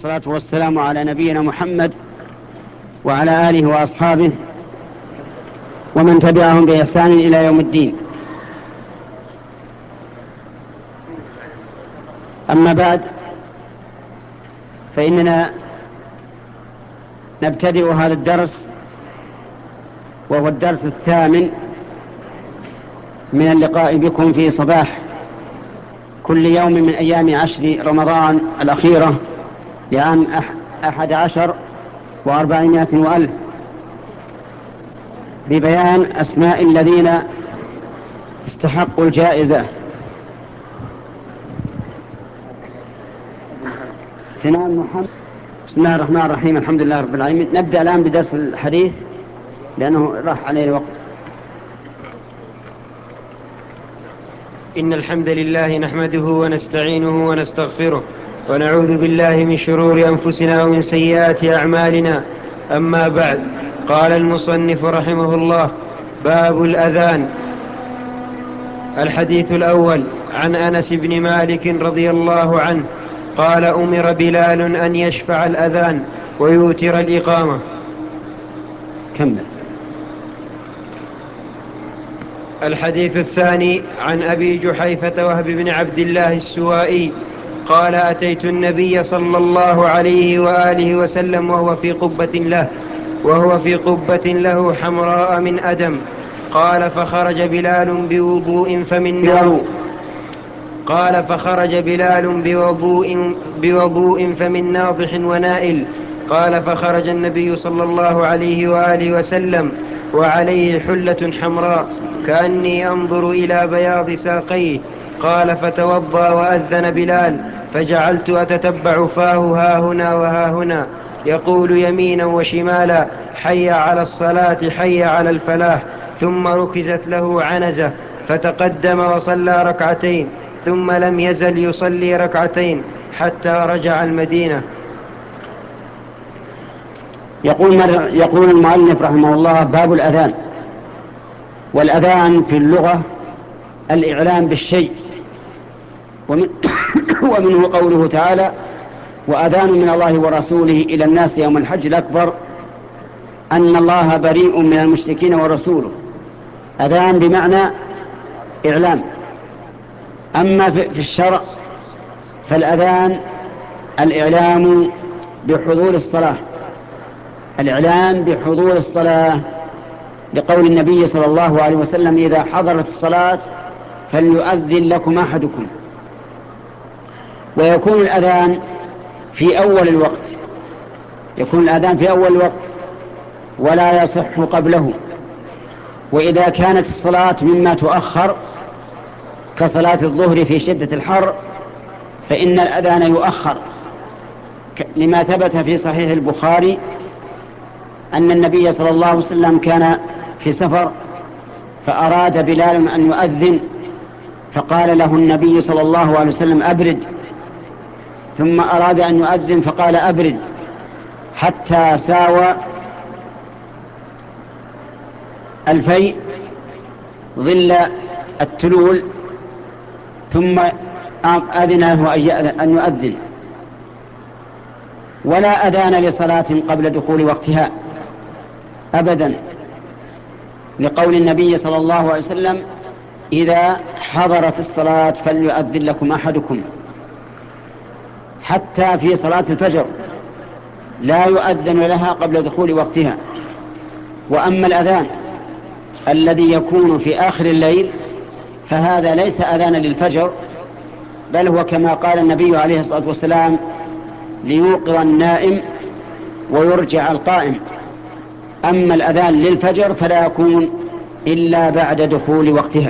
والصلاة والسلام على نبينا محمد وعلى آله وأصحابه ومن تبعهم بإحسان إلى يوم الدين. أما بعد، فإننا نبتدئ هذا الدرس، وهو الدرس الثامن من اللقاء بكم في صباح كل يوم من أيام 10 رمضان الأخيرة لعام 11,400 ببيان أسماء الذين استحقوا الجائزة. سنان محمد. بسم الله الرحمن الرحيم، الحمد لله رب العالمين. نبدأ الآن بدرس الحديث لأنه راح عليه الوقت. إن الحمد لله نحمده ونستعينه ونستغفره ونعوذ بالله من شرور أنفسنا ومن سيئات أعمالنا. أما بعد، قال المصنف رحمه الله: باب الأذان. الحديث الأول عن أنس بن مالك رضي الله عنه قال: أمر بلال أن يشفع الأذان ويوتر الإقامة. كمل. الحديث الثاني عن أبي جحيفة وهب بن عبد الله السوائي قال: أتيت النبي صلى الله عليه وآله وسلم وهو في قبة له حمراء من أدم. قال: فخرج بلال بوضوء فمن ناضح ونائل. قال: فخرج النبي صلى الله عليه وآله وسلم وعليه حلة حمراء كأني أنظر إلى بياض ساقيه. قال: فتوضأ وأذن بلال، فجعلت أتتبع فاه هاهنا وهاهنا يقول يمينا وشمالا: حي على الصلاة، حي على الفلاح. ثم ركزت له عنزة فتقدم وصلى ركعتين، ثم لم يزل يصلي ركعتين حتى رجع المدينة. يقول المؤلف رحمه الله: باب الأذان. والأذان في اللغة الإعلام بالشيء، ومنه قوله تعالى: وأذان من الله ورسوله إلى الناس يوم الحج الأكبر أن الله بريء من المشركين ورسوله. أذان بمعنى إعلام. أما في الشرع فالأذان الإعلام بحضور الصلاة، لقول النبي صلى الله عليه وسلم: إذا حضرت الصلاة فليؤذن لكم أحدكم. ويكون الأذان في أول الوقت، ولا يصح قبله. وإذا كانت الصلاة مما تؤخر كصلاة الظهر في شدة الحر فإن الأذان يؤخر، لما ثبت في صحيح البخاري أن النبي صلى الله عليه وسلم كان في سفر فأراد بلال أن يؤذن، فقال له النبي صلى الله عليه وسلم: أبرد. ثم أراد أن يؤذن فقال: أبرد، حتى ساوى الفيء ظل التلول، ثم أذن له أن يؤذن. ولا أذان لصلاة قبل دخول وقتها أبدا، لقول النبي صلى الله عليه وسلم: إذا حضرت الصلاة فليؤذن لكم أحدكم. حتى في صلاة الفجر لا يؤذن لها قبل دخول وقتها. وأما الأذان الذي يكون في آخر الليل فهذا ليس أذانا للفجر، بل هو كما قال النبي عليه الصلاة والسلام: ليوقظ النائم ويرجع القائم. أما الأذان للفجر فلا يكون إلا بعد دخول وقتها.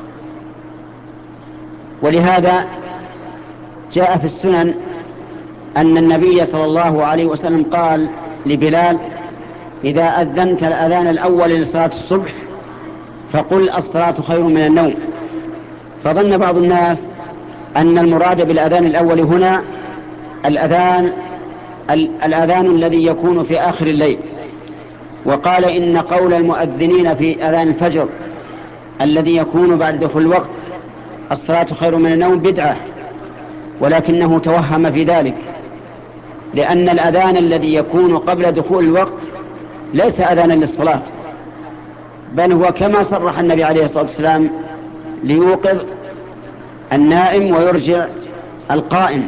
ولهذا جاء في السنن أن النبي صلى الله عليه وسلم قال لبلال: إذا أذنت الأذان الأول لصلاة الصبح فقل الصلاة خير من النوم. فظن بعض الناس أن المراد بالأذان الأول هنا الأذان الذي يكون في آخر الليل، وقال إن قول المؤذنين في أذان الفجر الذي يكون بعد دخول الوقت الصلاة خير من النوم بدعة، ولكنه توهم في ذلك، لأن الأذان الذي يكون قبل دخول الوقت ليس أذانا للصلاة، بل هو كما صرح النبي عليه الصلاة والسلام ليوقظ النائم ويرجع القائم.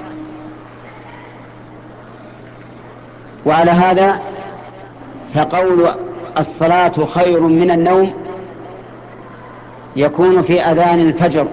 وعلى هذا فقول الصلاة خير من النوم يكون في أذان الفجر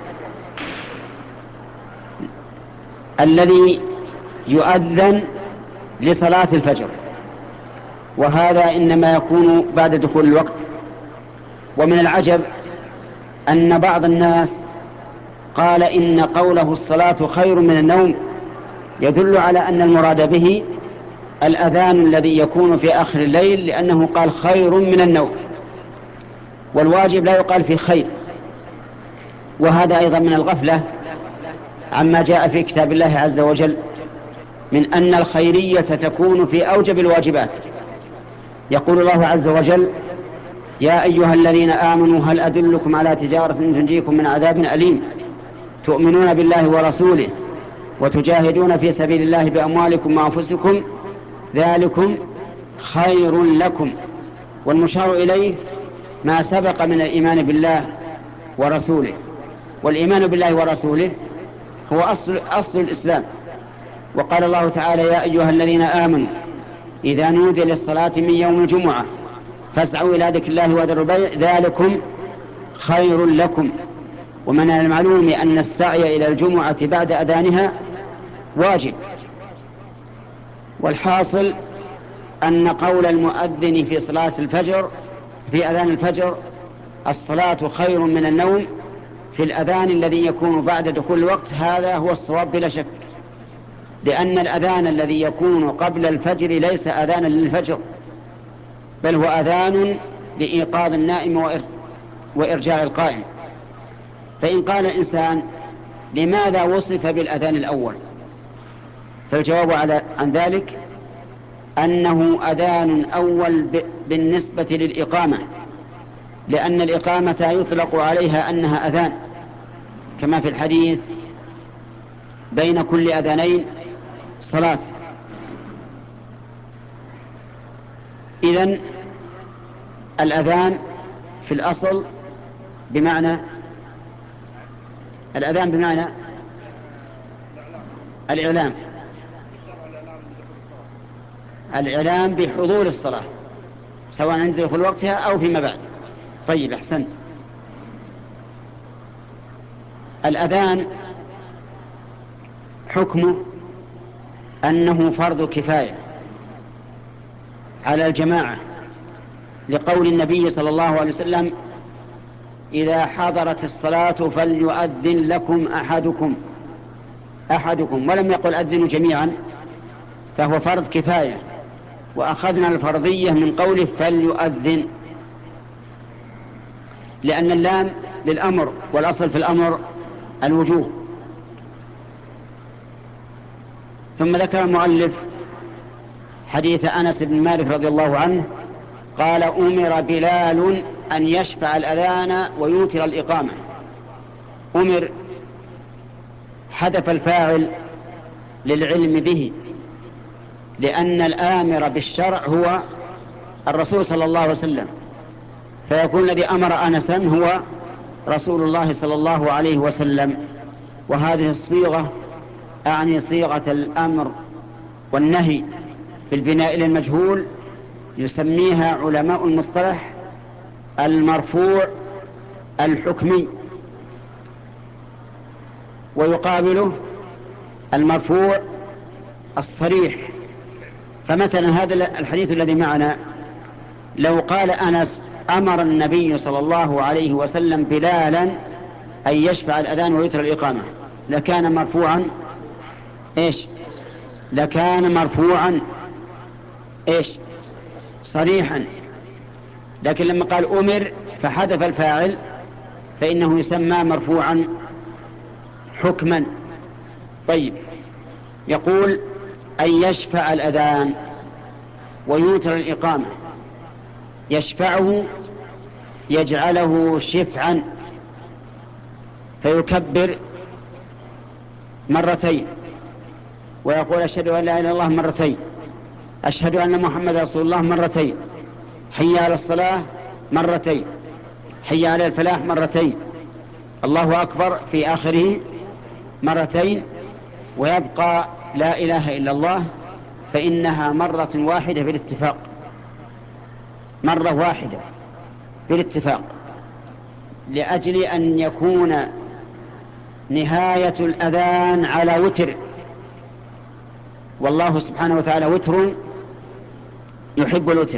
الذي يؤذن لصلاة الفجر، وهذا إنما يكون بعد دخول الوقت. ومن العجب أن بعض الناس قال إن قوله الصلاة خير من النوم يدل على أن المراد به الأذان الذي يكون في آخر الليل، لأنه قال خير من النوم، والواجب لا يقال في خير. وهذا أيضا من الغفلة عما جاء في كتاب الله عز وجل من أن الخيرية تكون في أوجب الواجبات. يقول الله عز وجل: يا أيها الذين آمنوا هل أدلكم على تجارة تنجيكم من عذاب أليم تؤمنون بالله ورسوله وتجاهدون في سبيل الله بأموالكم وأنفسكم ذلكم خير لكم. والمشار إليه ما سبق من الإيمان بالله ورسوله، والإيمان بالله ورسوله هو أصل الإسلام. وقال الله تعالى: يا أيها الذين آمنوا إذا نودي للصلاة من يوم الجمعة فاسعوا إلى ذكر الله وذروا البيع ذلكم خير لكم. ومن المعلوم أن السعي إلى الجمعة بعد أذانها واجب. والحاصل أن قول المؤذن في صلاة الفجر في أذان الفجر الصلاة خير من النوم في الأذان الذي يكون بعد دخول الوقت هذا هو الصواب بلا شك، لأن الأذان الذي يكون قبل الفجر ليس أذانا للفجر، بل هو أذان لإيقاظ النائم وإرجاع القائم. فإن قال الإنسان لماذا وصف بالأذان الأول؟ فالجواب عن ذلك أنه أذان أول بالنسبة للإقامة، لأن الإقامة يطلق عليها أنها أذان، كما في الحديث: بين كل أذانين صلاة. إذن الأذان في الأصل بمعنى الأذان بمعنى الإعلام بحضور الصلاة، سواء عند دخول وقتها أو فيما بعد. طيب، أحسنت. الأذان حكمه أنه فرض كفاية على الجماعة، لقول النبي صلى الله عليه وسلم: إذا حضرت الصلاة فليؤذن لكم أحدكم، ولم يقل أذنوا جميعا، فهو فرض كفاية. وأخذنا الفرضية من قوله فليؤذن، لأن اللام للأمر، والأصل في الأمر الوجوب. ثم ذكر المؤلف حديث أنس بن مالك رضي الله عنه قال: أمر بلال أن يشفع الأذان ويوتر الإقامة. أمر حذف الفاعل للعلم به، لأن الآمر بالشرع هو الرسول صلى الله عليه وسلم، فيكون الذي أمر أنسا هو رسول الله صلى الله عليه وسلم. وهذه الصيغة أعني صيغة الأمر والنهي بالبناء للمجهول يسميها علماء المصطلح المرفوع الحكمي، ويقابله المرفوع الصريح. فمثلا هذا الحديث الذي معنا لو قال أنس: أمر النبي صلى الله عليه وسلم بلالا أن يشفع الأذان ويتر الإقامة، لكان مرفوعا إيش؟ لكان مرفوعا إيش؟ صريحا. لكن لما قال أمر فحذف الفاعل فإنه يسمى مرفوعا حكما. طيب، يقول أن يشفع الأذان ويوتر الإقامة. يشفعه يجعله شفعا، فيكبر مرتين ويقول أشهد أن لا إله إلا الله مرتين، أشهد أن محمد رسول الله مرتين، حي على الصلاة مرتين، حي على الفلاح مرتين، الله أكبر في آخره مرتين، ويبقى لا إله إلا الله، فإنها مرة واحدة بالاتفاق، مرة واحدة بالاتفاق، لأجل أن يكون نهاية الأذان على وتر، والله سبحانه وتعالى وتر يحب الوتر.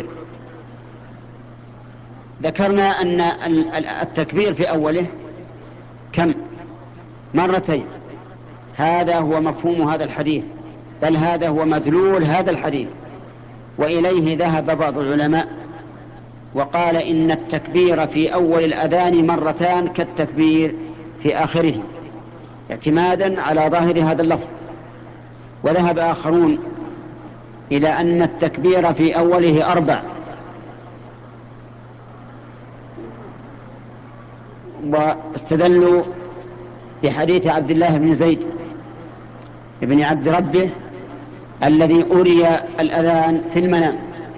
ذكرنا أن التكبير في أوله كم؟ مرتين. هذا هو مفهوم هذا الحديث، بل هذا هو مدلول هذا الحديث، وإليه ذهب بعض العلماء وقال إن التكبير في أول الأذان مرتان كالتكبير في آخره، اعتمادا على ظاهر هذا اللفظ. وذهب آخرون إلى أن التكبير في أوله 4، واستدلوا بحديث عبد الله بن زيد بن عبد ربه الذي أري الأذان في المنام،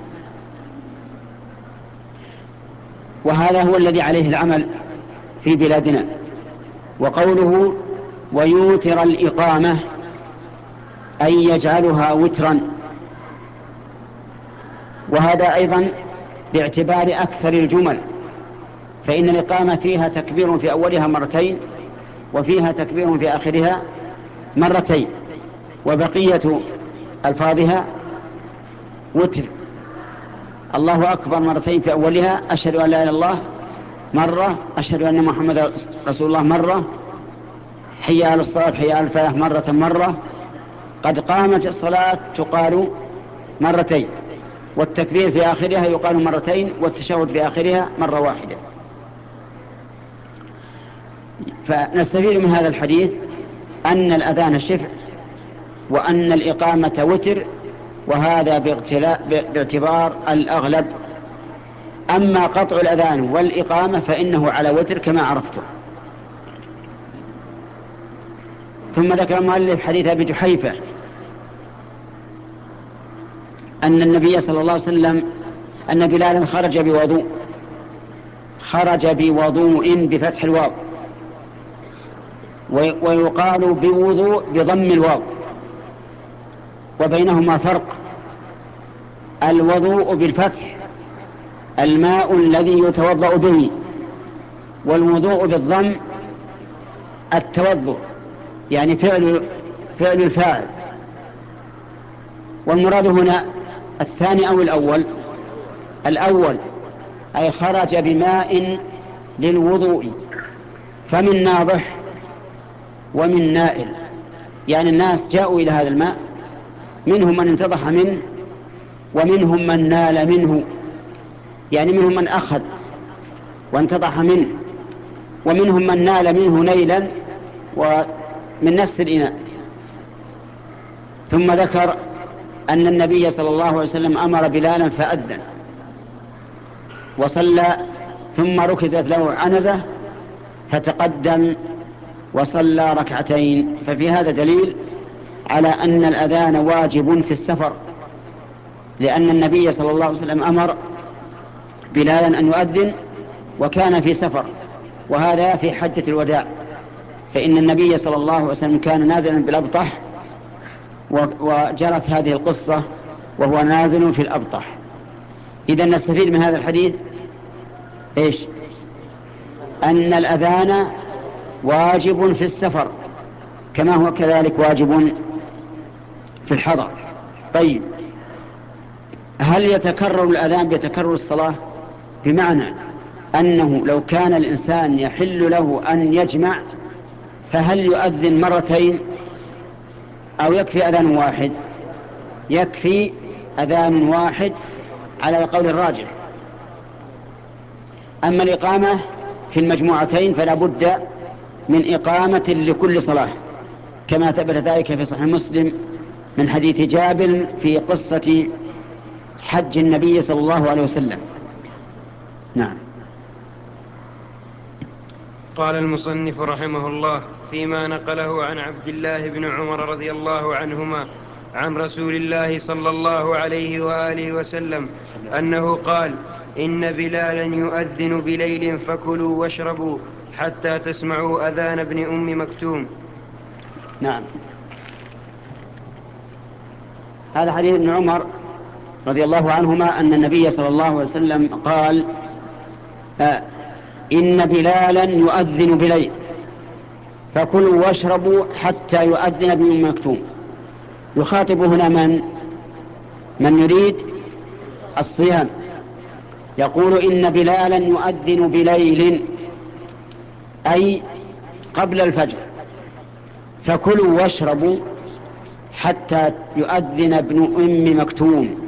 وهذا هو الذي عليه العمل في بلادنا. وقوله ويوتر الإقامة أي يجعلها وترا، وهذا أيضا باعتبار أكثر الجمل، فإن الإقامة فيها تكبير في أولها مرتين، وفيها تكبير في آخرها مرتين، وبقية ألفاظها وتر. الله أكبر مرتين في أولها، أشهد أن لا إله إلا الله مرة، أشهد أن محمد رسول الله مرة، حي على الصلاة حي على الفلاح مرة، قد قامت الصلاة تقال مرتين، والتكبير في آخرها يقال مرتين، والتشهد في آخرها مرة واحدة. فنستفيد من هذا الحديث أن الأذان شفع، وأن الإقامة وتر، وهذا باعتبار الأغلب. أما قطع الأذان والإقامة فإنه على وتر كما عرفته. ثم ذكر المؤلف حديث أبي جحيفة أن النبي صلى الله عليه وسلم أن بلالا خرج بوضوء بفتح الواو، ويقال بوضوء بضم الواو، وبينهما فرق. الوضوء بالفتح الماء الذي يتوضأ به، والوضوء بالضم التوضؤ، يعني فعل الفاعل. والمراد هنا الثاني أو الأول أي خرج بماء للوضوء، فمن ناضح ومن نائل، يعني الناس جاءوا إلى هذا الماء، منهم من انتضح منه ومنهم من نال منه، يعني منهم من أخذ وانتضح منه، ومنهم من نال منه نيلا ومن نفس الإناء. ثم ذكر أن النبي صلى الله عليه وسلم أمر بلالا فأذن وصلى، ثم ركزت له عنزة فتقدم وصلى ركعتين. ففي هذا دليل على أن الأذان واجب في السفر، لأن النبي صلى الله عليه وسلم أمر بلالا أن يؤذن وكان في سفر، وهذا في حجة الوداع، فإن النبي صلى الله عليه وسلم كان نازلا بالأبطح، وجرت هذه القصة وهو نازل في الأبطح. إذن نستفيد من هذا الحديث إيش؟ أن الأذان واجب في السفر كما هو كذلك واجب في الحضر. طيب، هل يتكرر الأذان بتكرر الصلاة؟ بمعنى أنه لو كان الإنسان يحل له أن يجمع، فهل يؤذن مرتين أو يكفي أذان واحد؟ يكفي أذان واحد على القول الراجح. أما الإقامة في المجموعتين فلا بد من إقامة لكل صلاة، كما ثبت ذلك في صحيح مسلم من حديث جابر في قصة حج النبي صلى الله عليه وسلم. نعم. قال المصنف رحمه الله فيما نقله عن عبد الله بن عمر رضي الله عنهما عن رسول الله صلى الله عليه وآله وسلم أنه قال: إن بلالا يؤذن بليل فكلوا واشربوا حتى تسمعوا أذان ابن أم مكتوم. نعم. هذا حديث ابن عمر رضي الله عنهما أن النبي صلى الله عليه وسلم قال: إن بلالا يؤذن بليل فكلوا واشربوا حتى يؤذن ابن أم مكتوم. يخاطب هنا من يريد الصيام، يقول: إن بلالا يؤذن بليل أي قبل الفجر، فكلوا واشربوا حتى يؤذن ابن أم مكتوم.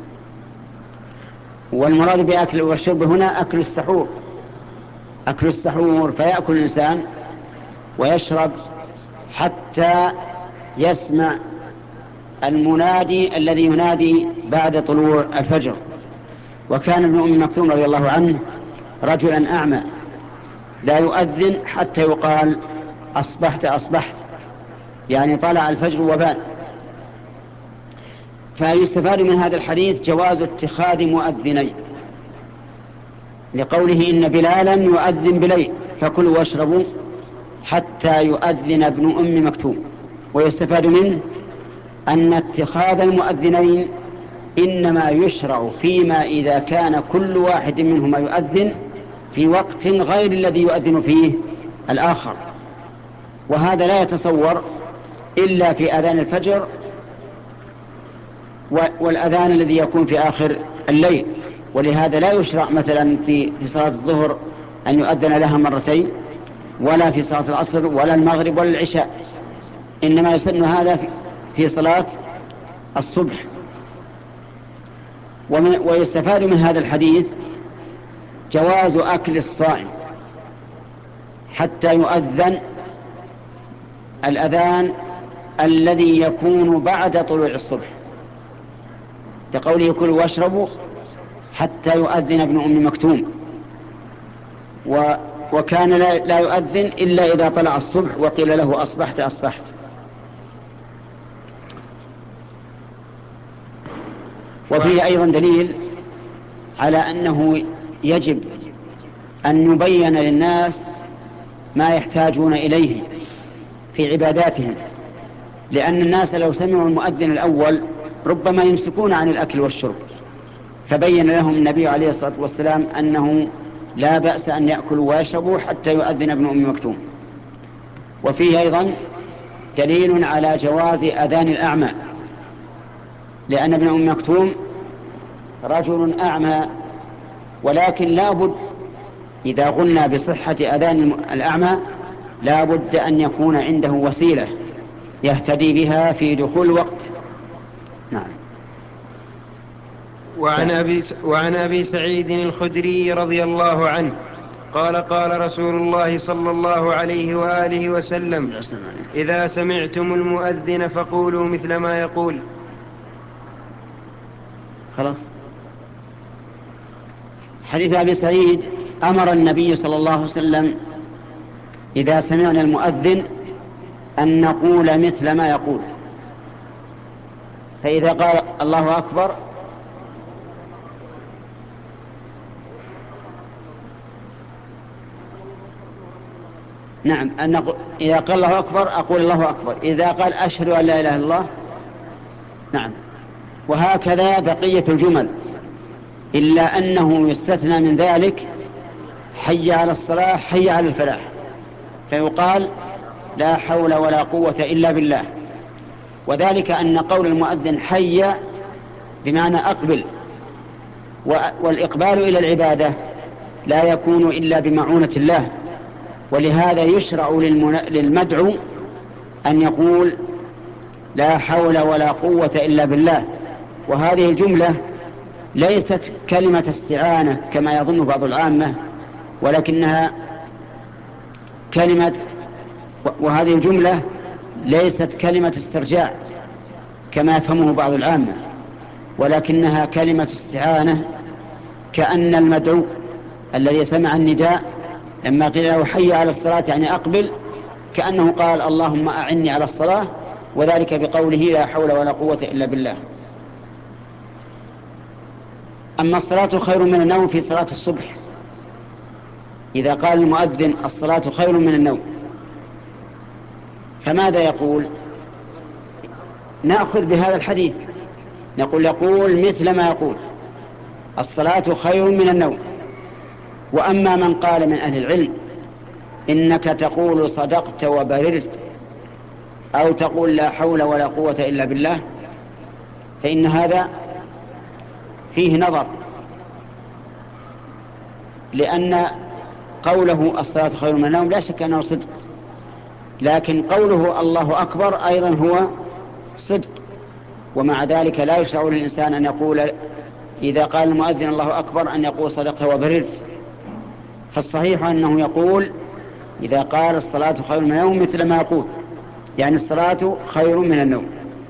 والمراد بأكل والشرب هنا أكل السحور، أكل السحور، فيأكل الإنسان ويشرب حتى يسمع المنادي الذي ينادي بعد طلوع الفجر. وكان ابن أم مكتوم رضي الله عنه رجلا أعمى لا يؤذن حتى يقال: أصبحت أصبحت، يعني طلع الفجر وبان. فيستفاد من هذا الحديث جواز اتخاذ مؤذنين، لقوله: إن بلالا يؤذن بليل فكلوا واشربوا حتى يؤذن ابن أم مكتوم. ويستفاد منه أن اتخاذ المؤذنين إنما يشرع فيما إذا كان كل واحد منهما يؤذن في وقت غير الذي يؤذن فيه الآخر، وهذا لا يتصور إلا في أذان الفجر والأذان الذي يكون في آخر الليل. ولهذا لا يشرع مثلا في صلاة الظهر أن يؤذن لها مرتين، ولا في صلاة العصر ولا المغرب ولا العشاء، إنما يسن هذا في صلاة الصبح. ويستفاد من هذا الحديث جواز أكل الصائم حتى يؤذن الأذان الذي يكون بعد طلوع الصبح، لقوله: كلوا واشربوا حتى يؤذن ابن أم مكتوم. وكان لا يؤذن إلا إذا طلع الصبح وقيل له: أصبحت أصبحت. وفيه أيضا دليل على أنه يجب أن يبين للناس ما يحتاجون إليه في عباداتهم، لأن الناس لو سمعوا المؤذن الأول ربما يمسكون عن الأكل والشرب، فبين لهم النبي عليه الصلاة والسلام أنه لا بأس أن يأكلوا ويشربوا حتى يؤذن ابن أم مكتوم. وفيه أيضا دليل على جواز أذان الأعمى، لأن ابن أم مكتوم رجل أعمى، ولكن لا بد إذا قلنا بصحة أذان الأعمى لا بد أن يكون عنده وسيلة يهتدي بها في دخول الوقت. نعم. وعن أبي سعيد الخدري رضي الله عنه قال: قال رسول الله صلى الله عليه وآله وسلم: إذا سمعتم المؤذن فقولوا مثل ما يقول. خلاص. حديث أبي سعيد: أمر النبي صلى الله عليه وسلم إذا سمعنا المؤذن أن نقول مثل ما يقول، فإذا قال الله أكبر نعم إذا قال الله أكبر أقول الله أكبر، إذا قال أشهد أن لا إله إلا الله. نعم. وهكذا بقية الجمل، إلا أنه يستثنى من ذلك: حي على الصلاة، حي على الفلاح، فيقال: لا حول ولا قوة إلا بالله. وذلك أن قول المؤذن حي بمعنى أقبل، والإقبال إلى العبادة لا يكون إلا بمعونة الله، ولهذا يشرع للمدعو أن يقول: لا حول ولا قوة إلا بالله. وهذه الجملة ليست كلمة استعانة كما يظن بعض العامة، ولكنها وهذه الجملة ليست كلمة استرجاع كما يفهمه بعض العامة، ولكنها كلمة استعانة، كأن المدعو الذي سمع النداء لما قيل له حي على الصلاة يعني أقبل، كأنه قال: اللهم أعني على الصلاة، وذلك بقوله لا حول ولا قوة إلا بالله. أما الصلاة خير من النوم في صلاة الصبح، إذا قال المؤذن الصلاة خير من النوم، فماذا يقول؟ نأخذ بهذا الحديث، يقول مثل ما يقول الصلاة خير من النوم. وأما من قال من أهل العلم إنك تقول صدقت وبررت، أو تقول لا حول ولا قوة إلا بالله، فإن هذا فيه نظر، لأن قوله الصلاة خير من النوم لا شك أنه صدق، لكن قوله الله أكبر أيضا هو صدق، ومع ذلك لا يشرع للإنسان أن يقول إذا قال المؤذن الله أكبر أن يقول صدقت وبررت. فالصحيح أنه يقول إذا قال الصلاة خير من النوم مثل ما يقول، يعني الصلاة خير من النوم.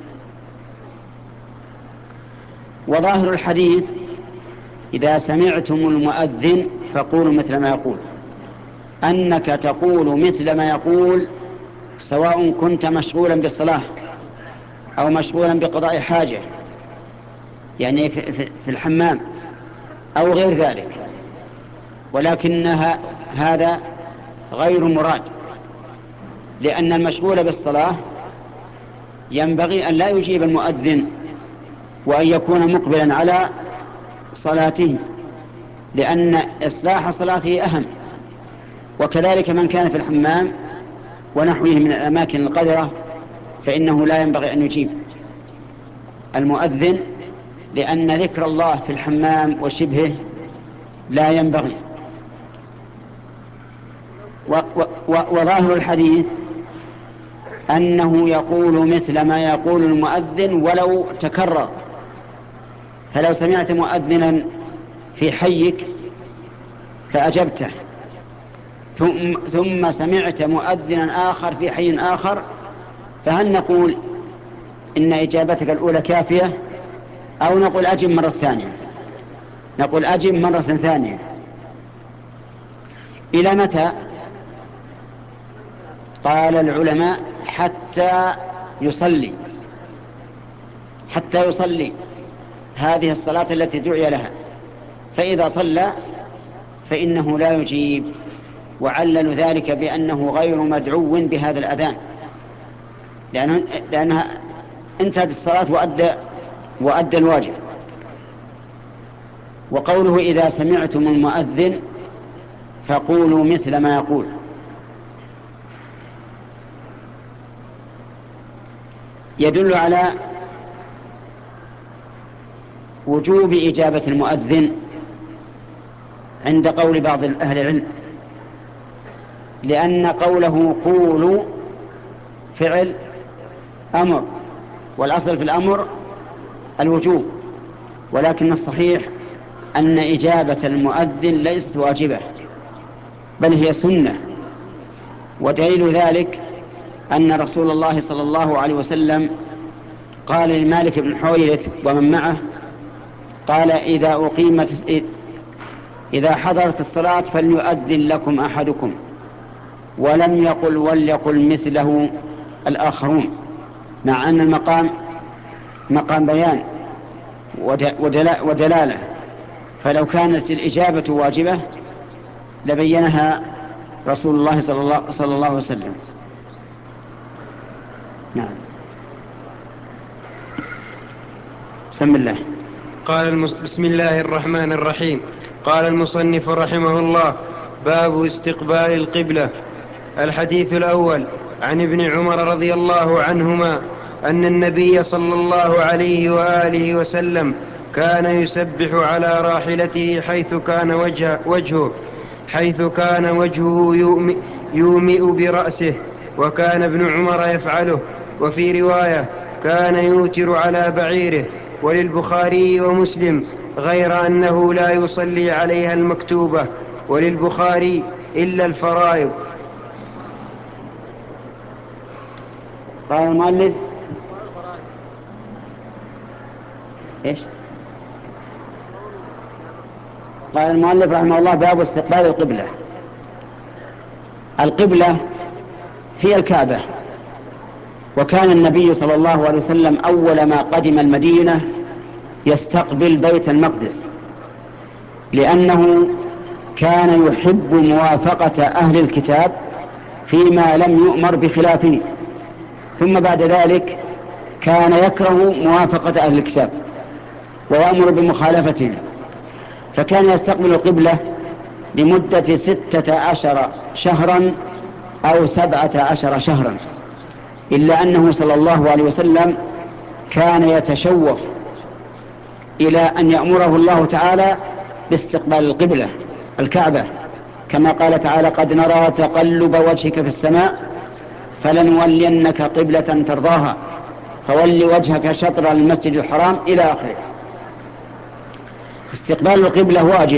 وظاهر الحديث إذا سمعتم المؤذن فقولوا مثل ما يقول، أنك تقول مثل ما يقول سواء كنت مشغولا بالصلاة أو مشغولا بقضاء حاجة، يعني في الحمام أو غير ذلك، ولكنها هذا غير مراد، لأن المشغول بالصلاة ينبغي أن لا يجيب المؤذن وأن يكون مقبلا على صلاته، لأن إصلاح صلاته أهم. وكذلك من كان في الحمام ونحوه من الأماكن القذرة فإنه لا ينبغي أن يجيب المؤذن، لأن ذكر الله في الحمام وشبهه لا ينبغي. وظاهر الحديث أنه يقول مثل ما يقول المؤذن ولو تكرر، فلو سمعت مؤذنا في حيك فأجبته ثم سمعت مؤذنا آخر في حي آخر، فهل نقول إن إجابتك الأولى كافية أو نقول أجب مرة ثانية؟ نقول أجب مرة ثانية. إلى متى؟ قال العلماء حتى يصلي هذه الصلاة التي دعي لها، فإذا صلى فإنه لا يجيب، وعلل ذلك بأنه غير مدعو بهذا الأذان، لأنها انتهت الصلاة وأدى الواجب. وقوله إذا سمعتم المؤذن فقولوا مثل ما يقول، يدل على وجوب إجابة المؤذن عند قول بعض أهل العلم، لأن قوله قولوا فعل أمر، والأصل في الأمر الوجوب، ولكن الصحيح أن إجابة المؤذن ليست واجبة بل هي سنة. ودليل ذلك أن رسول الله صلى الله عليه وسلم قال لمالك بن حويرث ومن معه، قال إذا حضرت الصلاة فليؤذن لكم أحدكم، ولم يقل وليقل مثله الآخرون، مع أن المقام مقام بيان ودلالة، فلو كانت الإجابة واجبة لبينها رسول الله صلى الله عليه وسلم. نعم. بسم الله. بسم الله الرحمن الرحيم. قال المصنف رحمه الله: باب استقبال القبلة. الحديث الأول عن ابن عمر رضي الله عنهما أن النبي صلى الله عليه وآله وسلم كان يسبح على راحلته حيث كان وجهه يومئ برأسه، وكان ابن عمر يفعله. وفي رواية كان يوتر على بعيره. وللبخاري ومسلم غير أنه لا يصلي عليها المكتوبة، وللبخاري إلا الفرائض. قال المؤلف إيش؟ قال المؤلف رحمه الله: باب استقبال القبلة. القبلة هي الكعبة، وكان النبي صلى الله عليه وسلم أول ما قدم المدينة يستقبل بيت المقدس، لأنه كان يحب موافقة أهل الكتاب فيما لم يؤمر بخلافه، ثم بعد ذلك كان يكره موافقة أهل الكتاب ويأمر بمخالفتهم، فكان يستقبل القبلة لمدة 16 شهرا أو 17 شهرا، إلا أنه صلى الله عليه وسلم كان يتشوف إلى أن يأمره الله تعالى باستقبال القبلة الكعبة، كما قال تعالى: قد نرى تقلب وجهك في السماء فلنولينك قبلة ترضاها فول وجهك شطر المسجد الحرام إلى آخره. استقبال القبلة واجب،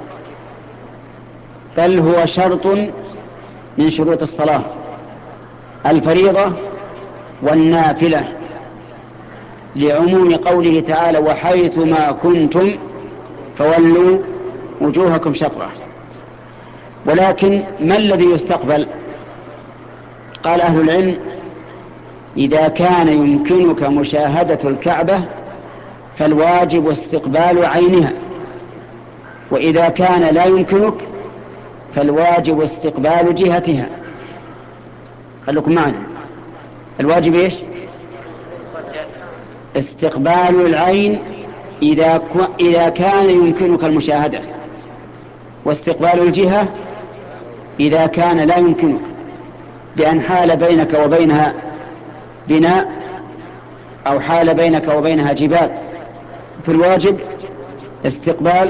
بل هو شرط من شروط الصلاة الفريضة والنافلة، لعموم قوله تعالى: وحيث ما كنتم فولوا وجوهكم شطره. ولكن ما الذي يستقبل؟ قال أهل العلم: إذا كان يمكنك مشاهدة الكعبة فالواجب استقبال عينها، وإذا كان لا يمكنك فالواجب استقبال جهتها. خلوكم معنا، الواجب إيش؟ استقبال العين إذا كان يمكنك المشاهدة، واستقبال الجهة إذا كان لا يمكنك، بأن حال بينك وبينها بناء أو حال بينك وبينها جبال، في الواجب استقبال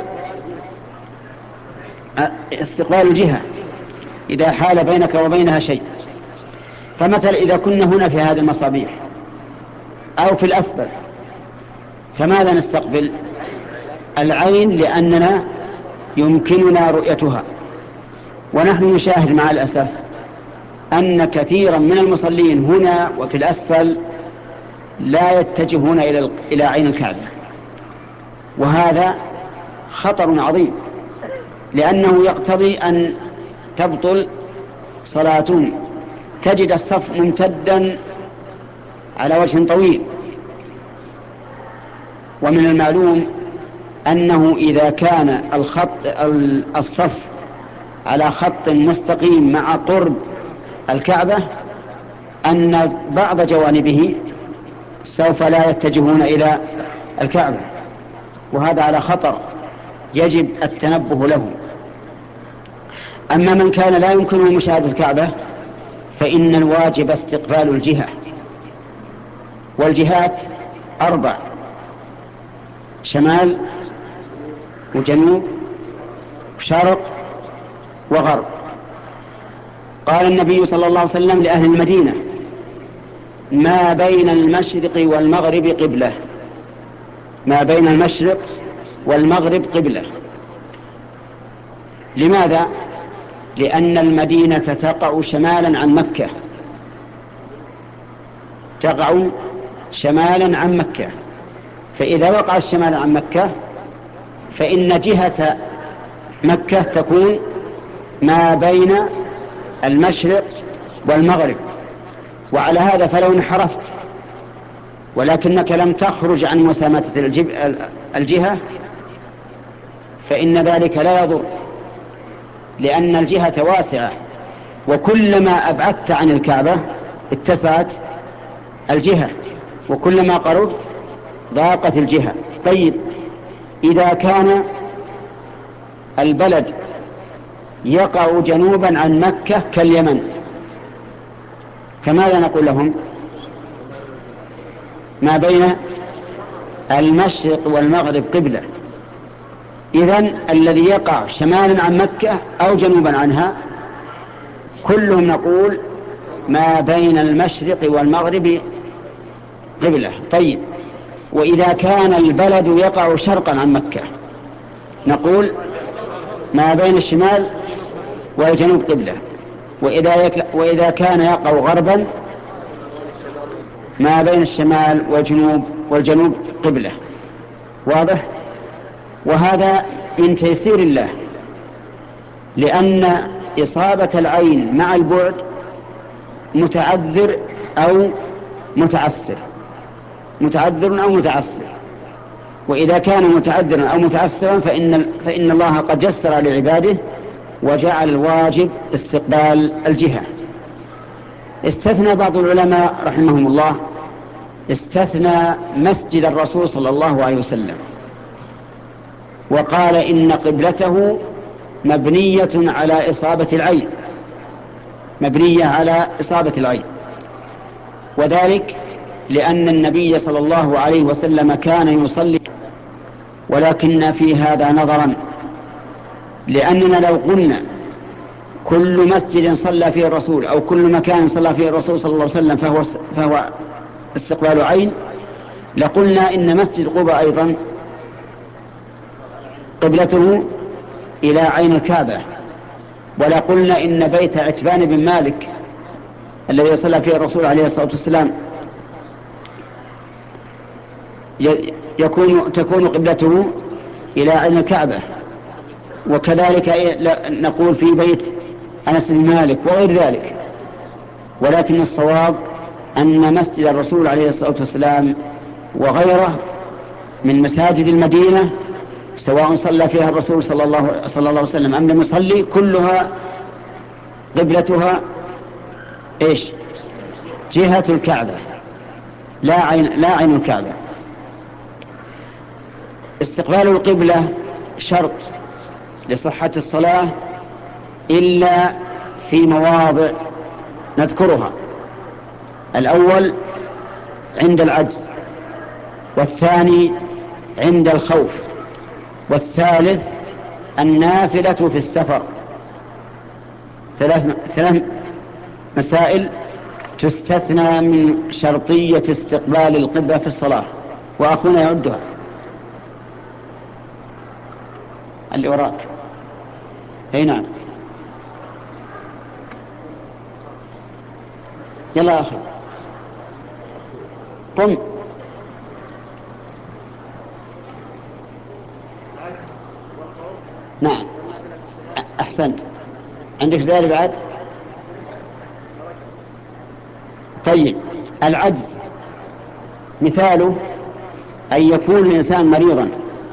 الجهة إذا حال بينك وبينها شيء. فمثلا إذا كنا هنا في هذه المصابيح أو في الأسفل فماذا نستقبل؟ العين، لأننا يمكننا رؤيتها. ونحن نشاهد مع الأسف أن كثيرا من المصلين هنا وفي الأسفل لا يتجهون إلى عين الكعبة، وهذا خطر عظيم، لأنه يقتضي أن تبطل صلاتهم. تجد الصف ممتدا على وجه طويل، ومن المعلوم أنه إذا كان الصف على خط مستقيم مع قرب الكعبة أن بعض جوانبه سوف لا يتجهون إلى الكعبة، وهذا على خطر يجب التنبه له. أما من كان لا يمكنه مشاهدة الكعبة فإن الواجب استقبال الجهة، والجهات 4: شمال وجنوب وشرق وغرب. قال النبي صلى الله عليه وسلم لأهل المدينة: ما بين المشرق والمغرب قبلة. ما بين المشرق والمغرب قبلة. لماذا؟ لأن المدينة تقع شمالا عن مكة، تقع شمالا عن مكة، فإذا وقع الشمال عن مكة فإن جهة مكة تكون ما بين المشرق والمغرب. وعلى هذا فلو انحرفت ولكنك لم تخرج عن مسامة الجهة فإن ذلك لا يضر، لأن الجهة واسعة، وكلما أبعدت عن الكعبة اتسعت الجهة، وكلما قربت ضاقت الجهة. طيب، إذا كان البلد يقع جنوبا عن مكة كاليمن فماذا نقول لهم؟ ما بين المشرق والمغرب قبلة. إذن الذي يقع شمالا عن مكة أو جنوبا عنها كلهم نقول ما بين المشرق والمغرب قبلة. طيب، وإذا كان البلد يقع شرقا عن مكة نقول ما بين الشمال والجنوب قبلة. وإذا كان يقع غربا ما بين الشمال والجنوب قبلة. واضح؟ وهذا من تيسير الله، لأن إصابة العين مع البعد متعذر أو متعسر، متعذر أو متعسر. وإذا كان متعذرا أو متعسرا فإن الله قد يسر لعباده وجعل الواجب استقبال الجهة. استثنى بعض العلماء رحمهم الله، استثنى مسجد الرسول صلى الله عليه وسلم، وقال إن قبلته مبنية على إصابة العين، مبنية على إصابة العين، وذلك لأن النبي صلى الله عليه وسلم كان يصلي. ولكن في هذا نظرا، لأننا لو قلنا كل مسجد صلى فيه الرسول أو كل مكان صلى فيه الرسول صلى الله عليه وسلم فهو استقبال عين، لقلنا إن مسجد قباء أيضا قبلته إلى عين الكعبة، ولا قلنا إن بيت عتبان بن مالك الذي صلى فيه الرسول عليه الصلاة والسلام تكون قبلته إلى عين الكعبة. وكذلك نقول في بيت أنس بن مالك وغير ذلك. ولكن الصواب أن مسجد الرسول عليه الصلاة والسلام وغيره من مساجد المدينة سواء صلى فيها الرسول صلى الله عليه وسلم أم لم يصلي كلها قبلتها إيش؟ جهة الكعبة، لا عين الكعبة. استقبال القبلة شرط لصحة الصلاة إلا في مواضع نذكرها: الأول عند العجز، والثاني عند الخوف، والثالث النافلة في السفر. ثلاث مسائل تستثنى من شرطية استقبال القبلة في الصلاة، وأخونا يعدها اللي وراك. اي نعم، يلا يا أخي قم. نعم أحسنت. عندك زائد بعد؟ طيب، العجز مثاله أن يكون الإنسان مريضا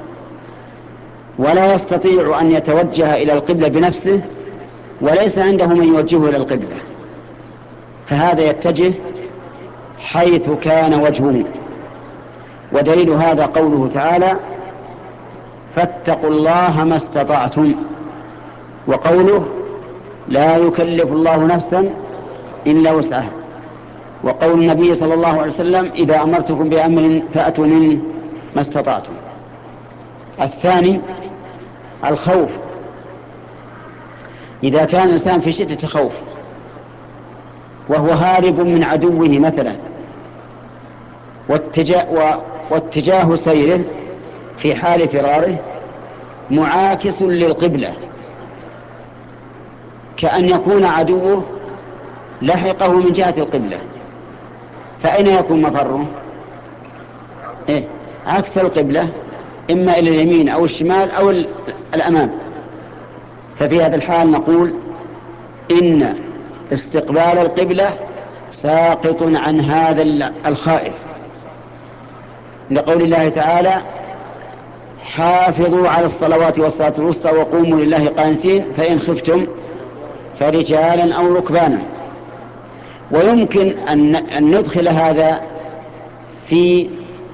ولا يستطيع أن يتوجه إلى القبلة بنفسه وليس عنده من يوجهه إلى القبلة، فهذا يتجه حيث كان وجهه. ودليل هذا قوله تعالى: فاتقوا الله ما استطعتم، وقوله: لا يكلف الله نفسا إلا وسعها، وقول النبي صلى الله عليه وسلم: إذا أمرتكم بأمر فأتوا منه ما استطعتم. الثاني الخوف، إذا كان الإنسان في شدة خوف وهو هارب من عدوه مثلا، واتجاه سيره في حال فراره معاكس للقبلة، كأن يكون عدوه لحقه من جهة القبلة، فأين يكون مفره؟ عكس القبلة، إما إلى اليمين أو الشمال أو الأمام. ففي هذا الحال نقول إن استقبال القبلة ساقط عن هذا الخائف، لقول الله تعالى: حافظوا على الصلوات والصلاة الوسطى وقوموا لله قانتين فإن خفتم فرجالا أو ركبانا. ويمكن أن ندخل هذا في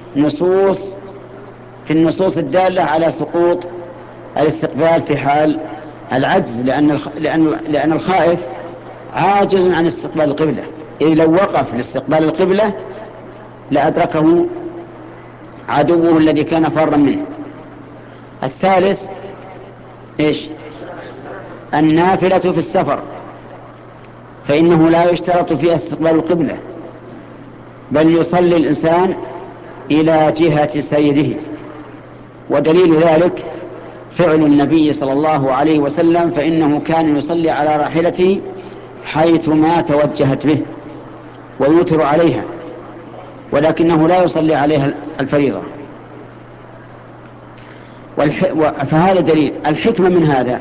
النصوص الدالة على سقوط الاستقبال في حال العجز، لأن الخائف عاجز عن استقبال القبلة، إذ لو وقف لاستقبال القبلة لأدركه عدوه الذي كان فارا منه. الثالث إيش؟ النافلة في السفر، فإنه لا يشترط فيها استقبال القبلة، بل يصلي الإنسان إلى جهة سيره. ودليل ذلك فعل النبي صلى الله عليه وسلم، فإنه كان يصلي على راحلته حيث ما توجهت به ويوتر عليها، ولكنه لا يصلي عليها الفريضة. فهذا دليل. الحكمة من هذا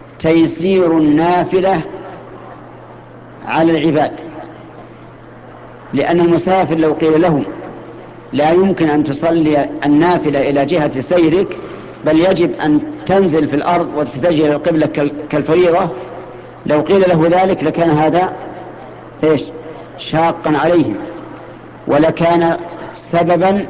تيسير النافلة على العباد، لأن المسافر لو قيل له لا يمكن أن تصلي النافلة إلى جهة سيرك بل يجب أن تنزل في الأرض وتتجه إلى القبلة كالفريضة، لو قيل له ذلك لكان هذا شاقا عليهم، ولكان سببا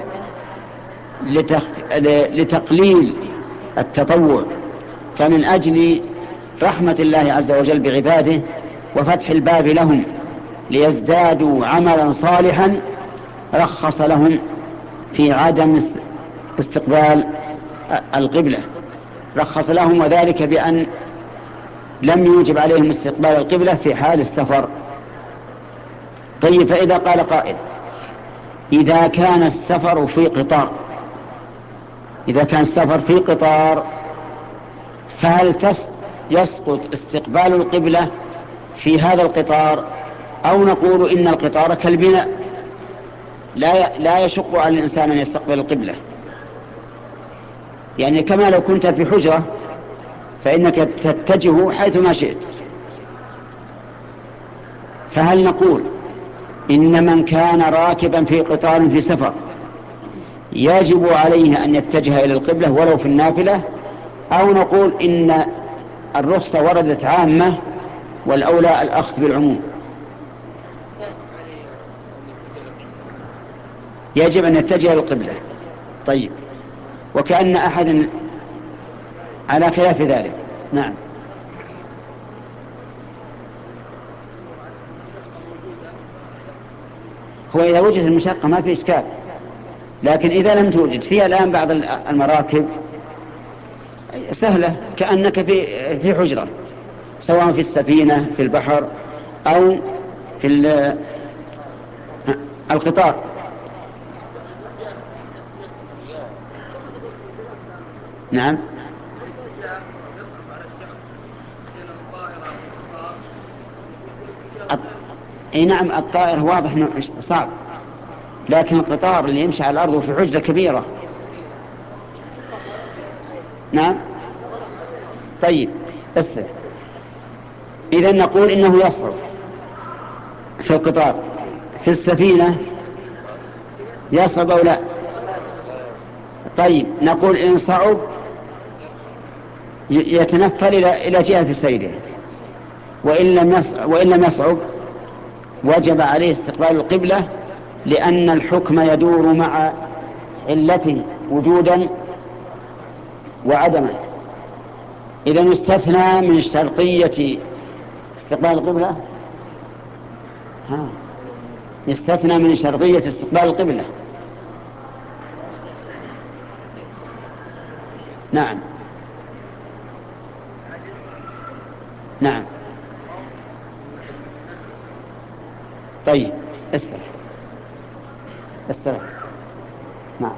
لتقليل التطوع. فمن أجل رحمة الله عز وجل بعباده وفتح الباب لهم ليزدادوا عملا صالحا رخص لهم في عدم استقبال القبلة، رخص لهم وذلك بأن لم يوجب عليهم استقبال القبلة في حال السفر. طيب، فإذا قال قائل إذا كان السفر في قطار، إذا كان السفر في قطار فهل يسقط استقبال القبلة في هذا القطار، أو نقول إن القطار كالبناء لا يشق على الإنسان أن يستقبل القبلة؟ يعني كما لو كنت في حجرة فإنك تتجه حيث ما شئت. فهل نقول إن من كان راكبا في قطار في سفر يجب عليه أن يتجه إلى القبلة ولو في النافلة، أو نقول إن الرخصة وردت عامة والأولى الأخذ بالعموم؟ يجب أن يتجه إلى القبلة. طيب، وكأن أحد على خلاف ذلك. نعم. هو إذا وجدت المشقة ما في إشكال، لكن إذا لم توجد فيها الآن بعض المراكب سهلة كأنك في حجرة، سواء في السفينة في البحر أو في القطار. نعم. اي نعم، الطائر واضح انه صعب، لكن القطار اللي يمشي على الارض وفي حجرة كبيرة. نعم. طيب، اسلم. اذا نقول انه يصعب في القطار. في السفينة يصعب او لا؟ طيب، نقول ان صعب يتنفل الى جهة سيره، وإن لم يصعب وجب عليه استقبال القبلة، لأن الحكم يدور مع علته وجودا وعدما. إذا يستثنى من شرطية استقبال القبلة، يستثنى من شرطية استقبال القبلة. نعم. نعم. طيب، استرح. نعم.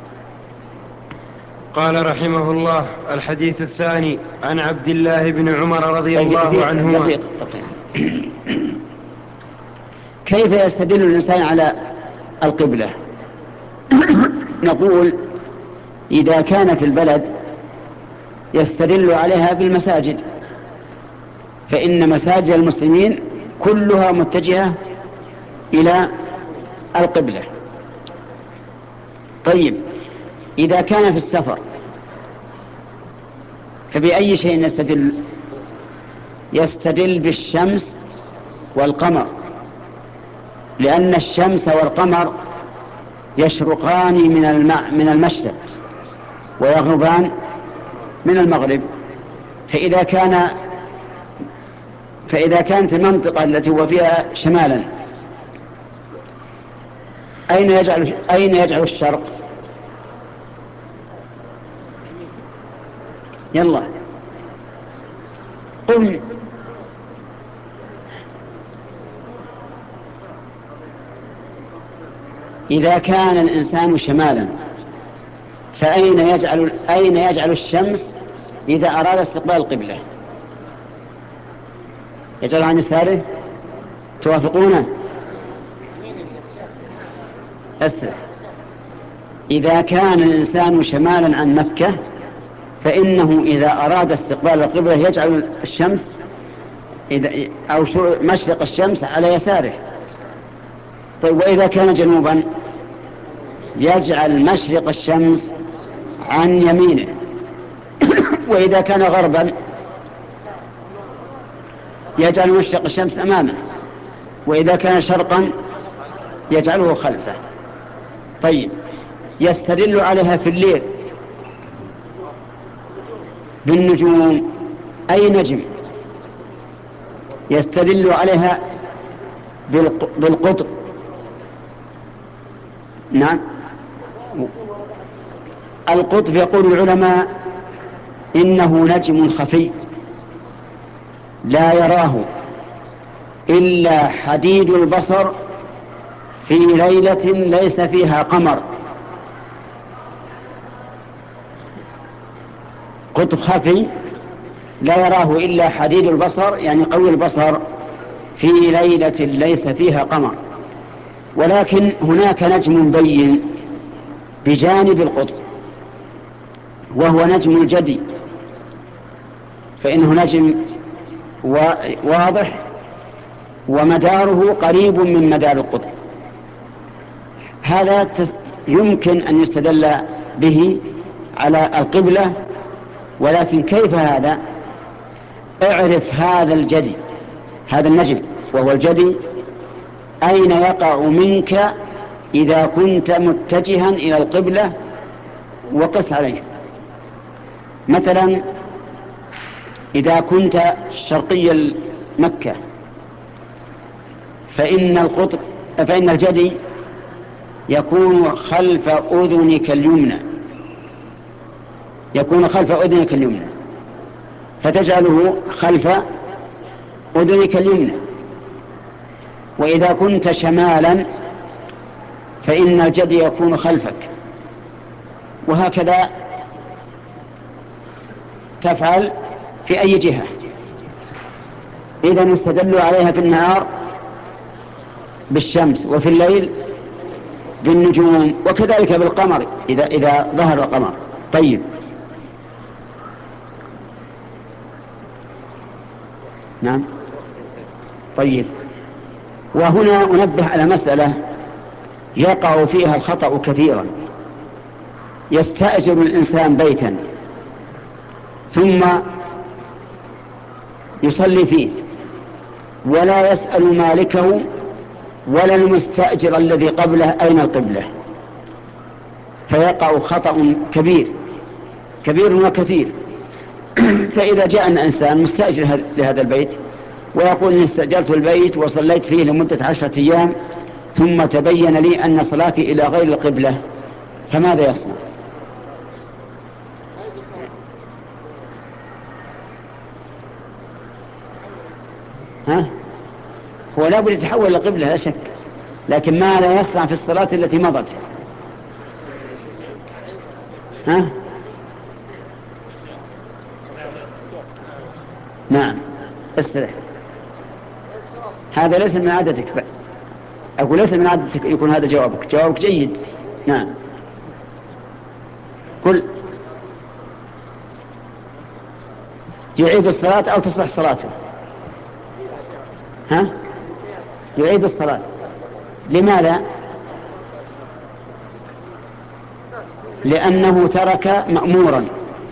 قال رحمه الله: الحديث الثاني عن عبد الله بن عمر رضي طيب، الله عنهما. كيف يستدل الإنسان على القبلة؟ نقول إذا كان في البلد يستدل عليها بالمساجد، فإن مساجد المسلمين كلها متجهة إلى القبلة. طيب، إذا كان في السفر فبأي شيء يستدل بالشمس والقمر، لأن الشمس والقمر يشرقان من المشرق ويغربان من المغرب. فإذا كانت المنطقة التي هو فيها شمالا، أين يجعل الشرق؟ يلا قم. إذا كان الإنسان شمالا فأين يجعل الشمس إذا أراد استقبال القبلة؟ يجعل عن يساره؟ توافقونه؟ أسرع. إذا كان الإنسان شمالا عن مكة فإنه إذا أراد استقبال القبلة يجعل الشمس أو مشرق الشمس على يساره. طيب وإذا كان جنوبا يجعل مشرق الشمس عن يمينه، وإذا كان غربا يجعل مشرق الشمس أمامه، وإذا كان شرقا يجعله خلفه. طيب يستدل عليها في الليل بالنجوم، أي نجم؟ يستدل عليها بالقطب. نعم، القطب يقول العلماء إنه نجم خفي لا يراه إلا حديد البصر في ليلة ليس فيها قمر. قطب خفي لا يراه إلا حديد البصر، يعني قوي البصر، في ليلة ليس فيها قمر. ولكن هناك نجم بين بجانب القطب، وهو نجم الجدي، فإنه نجم واضح ومداره قريب من مدار القطب. هذا يمكن أن يستدل به على القبلة، ولكن كيف هذا؟ اعرف هذا الجدي، هذا النجم وهو الجدي، أين يقع منك إذا كنت متجها إلى القبلة، وقس عليه. مثلا إذا كنت شرقي مكة فإن الجدي يكون خلف أذنك اليمنى، يكون خلف أذنك اليمنى، فتجعله خلف أذنك اليمنى. وإذا كنت شمالا فإن الجدي يكون خلفك، وهكذا تفعل في أي جهة. إذا نستدل عليها في النهار بالشمس، وفي الليل بالنجوم، وكذلك بالقمر إذا ظهر القمر. طيب، نعم. طيب، وهنا أنبه على مسألة يقع فيها الخطأ كثيرا. يستأجر الإنسان بيتا ثم يصلي فيه ولا يسأل مالكه ولا المستأجر الذي قبله أين القبلة، فيقع خطأ كبير وكثير. فإذا جاء إنسان مستأجر لهذا البيت ويقول إني استأجرت البيت وصليت فيه لمدة 10 أيام ثم تبين لي أن صلاتي إلى غير القبلة، فماذا يصنع؟ هو لا بد يتحول إلى قبلة لا شك، لكن ماذا يصنع في الصلاة التي مضت؟ نعم، استرح. هذا ليس من عادتك، أقول ليس من عادتك يكون هذا جوابك جيد. نعم، قل يعيد الصلاة أو تصح صلاته. يعيد الصلاة. لماذا؟ لأنه ترك مأمورا،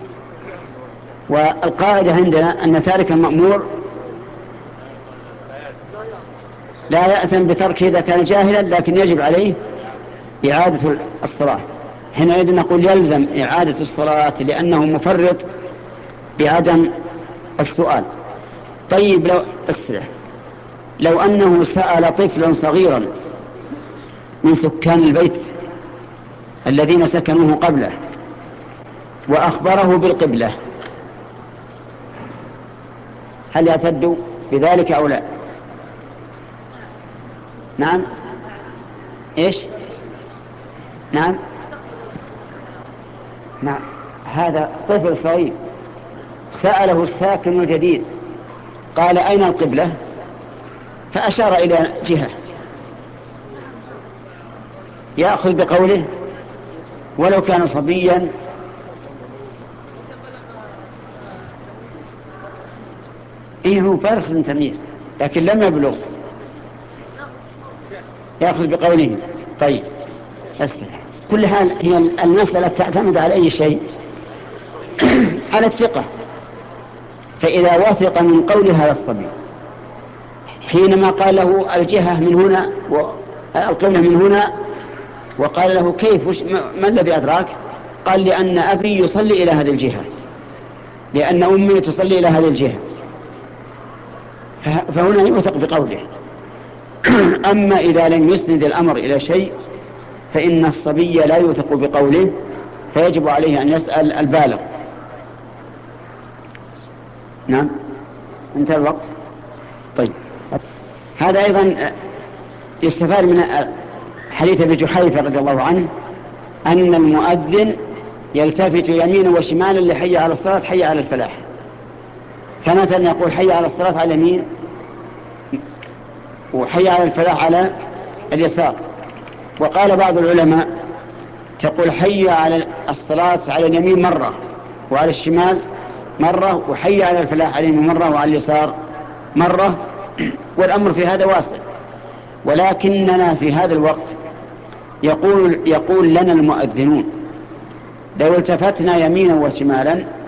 والقاعدة عندنا أن تارك المأمور لا يأثم بتركه إذا كان جاهلا، لكن يجب عليه إعادة الصلاة. حينئذ نقول يلزم إعادة الصلاة لأنه مفرط بعدم السؤال. طيب، لو أنه سأل طفلا صغيرا من سكان البيت الذين سكنوه قبله وأخبره بالقبلة، هل يعتد بذلك أو لا؟ نعم. إيش؟ نعم. هذا طفل صغير سأله الساكن الجديد قال أين القبلة؟ فأشار إلى جهة، يأخذ بقوله ولو كان صبيا؟ هو فارغ من تمييز، لكن لم يبلغ. يأخذ بقوله. طيب كل حال هي المسألة تعتمد على أي شيء؟ على الثقة. فإذا وثق من قول هذا الصبي حينما قال له الجهة من هنا والقبلة من هنا، وقال له كيف ما الذي أدراك؟ قال لأن أبي يصلي إلى هذه الجهة، لأن أمي تصلي إلى هذه الجهة، فهنا يوثق بقوله. أما إذا لم يسند الأمر إلى شيء فإن الصبي لا يوثق بقوله، فيجب عليه أن يسأل البالغ. نعم، انتهى الوقت. طيب، هذا أيضا يستفاد من حديث ابي جحيفة رضي الله عنه أن المؤذن يلتفت يمينا وشمالا لحي على الصلاة حي على الفلاح. فمثلا يقول حي على الصلاة على اليمين وحي على الفلاح على اليسار. وقال بعض العلماء تقول حي على الصلاة على اليمين مرة وعلى الشمال مرة، وحي على الفلاح على اليمين مرة وعلى اليسار مرة. والأمر في هذا واسع، ولكننا في هذا الوقت يقول لنا المؤذنون لو التفتنا يمينا وشمالا